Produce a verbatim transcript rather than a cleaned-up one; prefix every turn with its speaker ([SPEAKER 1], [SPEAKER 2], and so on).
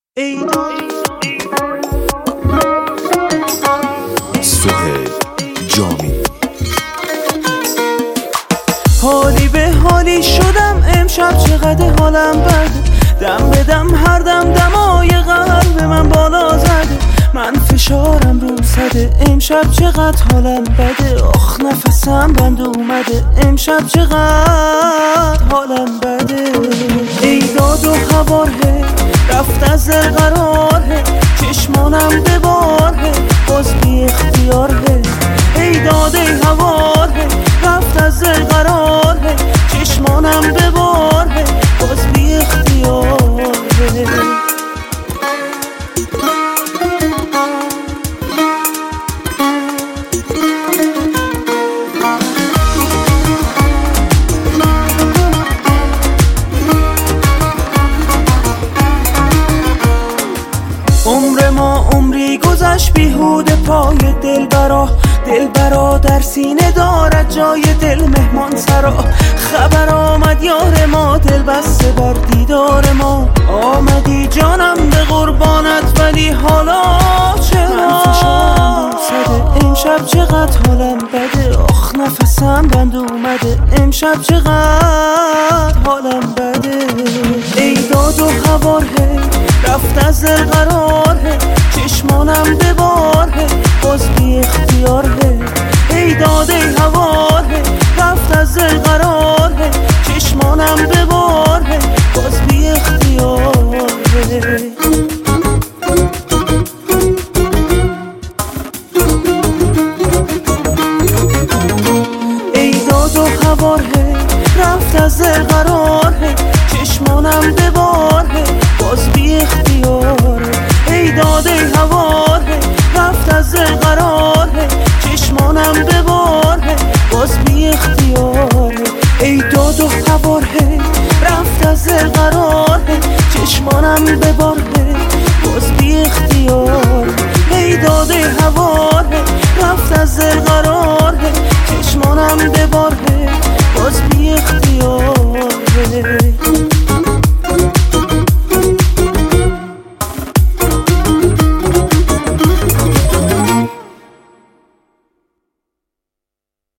[SPEAKER 1] سهیل جامی.
[SPEAKER 2] حالی به حالی شدم امشب، چقدر حالم بده، دم به دم هر دم دمای قلب من بالا زده، من فشارم رو زده امشب، چقدر حالم بده، آخ نفسم بند اومده امشب، چقدر حالم بده. ای داد و هواره رفت از دل قراره، چشمانم به باره باز بی اختیاره. ای داد ای هواره رفت از دل قراره، چشمانم به باره باز بی اختیاره. عمر ما عمری گذشت بیهوده پای دلبرا، دلبرا در سینه دارد جای دل مهمان سرا. خبر آمد یار ما دل بسته بر دیدار ما، آمدی جانم به قربانت ولی حالا چرا؟ من فشارم سده امشب، چقدر حالم بده، آخ نفسم بند اومده امشب، چقدر حالم بده. ای داد و هواره رفت از دل قراره، چشمانم به باره باز بی اختیاره. ای داد ای هواره رفت از دل قراره، چشمانم به باره باز بی اختیاره. ای داد و هواره رفت از دل قراره، چشمانم به باره باز بی اختیاره. ای داد ای هواره رفت از دل قراره، چشمانم به باره باز بی اختیاره. ای داد و هواره رفت از دل قراره، چشمانم به باره باز بی اختیاره. ای داد ای هواره